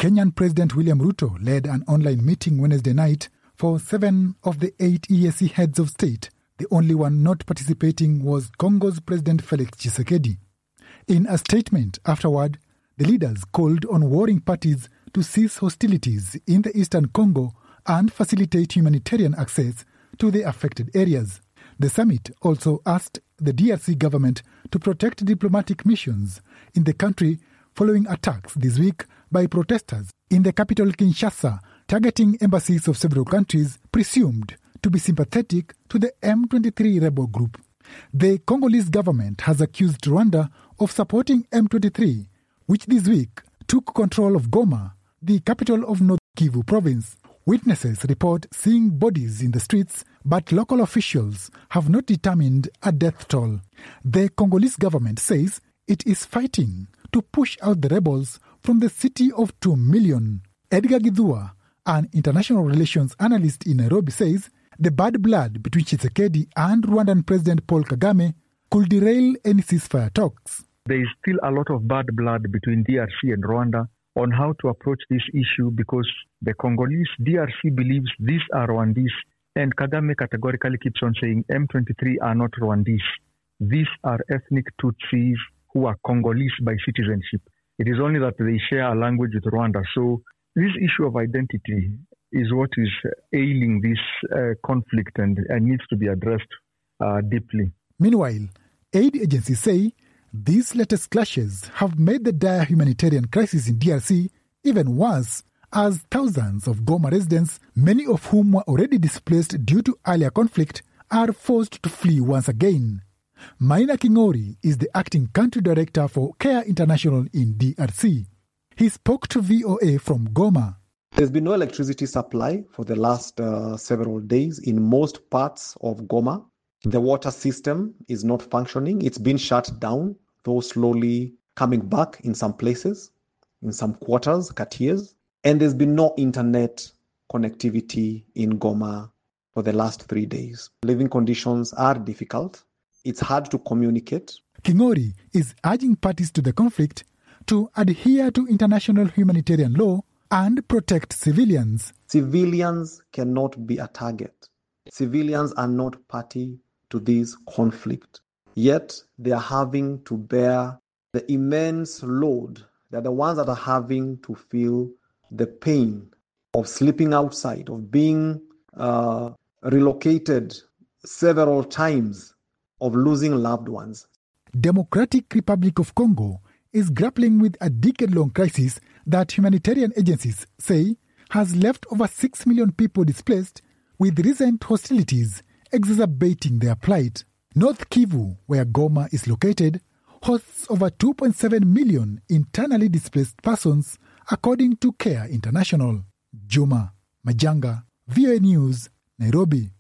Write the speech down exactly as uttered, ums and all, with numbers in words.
Kenyan President William Ruto led an online meeting Wednesday night for seven of the eight E A C heads of state. The only one not participating was Congo's President Felix Tshisekedi. In a statement afterward, the leaders called on warring parties to cease hostilities in the eastern Congo and facilitate humanitarian access to the affected areas. The summit also asked the D R C government to protect diplomatic missions in the country following attacks this week by protesters in the capital Kinshasa, targeting embassies of several countries presumed to be sympathetic to the M twenty-three rebel group. The Congolese government has accused Rwanda of supporting M twenty-three, which this week took control of Goma, the capital of North Kivu province. Witnesses report seeing bodies in the streets, but local officials have not determined a death toll. The Congolese government says it is fighting to push out the rebels from the city of two million. Edgar Githua, an international relations analyst in Nairobi, says the bad blood between Tshisekedi and Rwandan President Paul Kagame could derail any ceasefire talks. There is still a lot of bad blood between D R C and Rwanda on how to approach this issue because the Congolese D R C believes these are Rwandese, and Kagame categorically keeps on saying M twenty-three are not Rwandese. These are ethnic Tutsis who are Congolese by citizenship. It is only that they share a language with Rwanda. So this issue of identity is what is ailing this uh, conflict and, and needs to be addressed uh, deeply. Meanwhile, aid agencies say these latest clashes have made the dire humanitarian crisis in D R C even worse, as thousands of Goma residents, many of whom were already displaced due to earlier conflict, are forced to flee once again. Maina Kingori is the acting country director for CARE International in D R C. He spoke to V O A from Goma. There's been no electricity supply for the last uh, several days in most parts of Goma. The water system is not functioning. It's been shut down, though slowly coming back in some places, in some quarters, quartiers. And there's been no internet connectivity in Goma for the last three days. Living conditions are difficult. It's hard to communicate. Kingori is urging parties to the conflict to adhere to international humanitarian law and protect civilians. Civilians cannot be a target. Civilians are not party to this conflict. Yet they are having to bear the immense load. They're the ones that are having to feel the pain of sleeping outside, of being uh, relocated several times, of losing loved ones. Democratic Republic of Congo is grappling with a decade-long crisis that humanitarian agencies say has left over six million people displaced, with recent hostilities exacerbating their plight. North Kivu, where Goma is located, hosts over two point seven million internally displaced persons, according to CARE International. Juma Majanga, V O A News, Nairobi.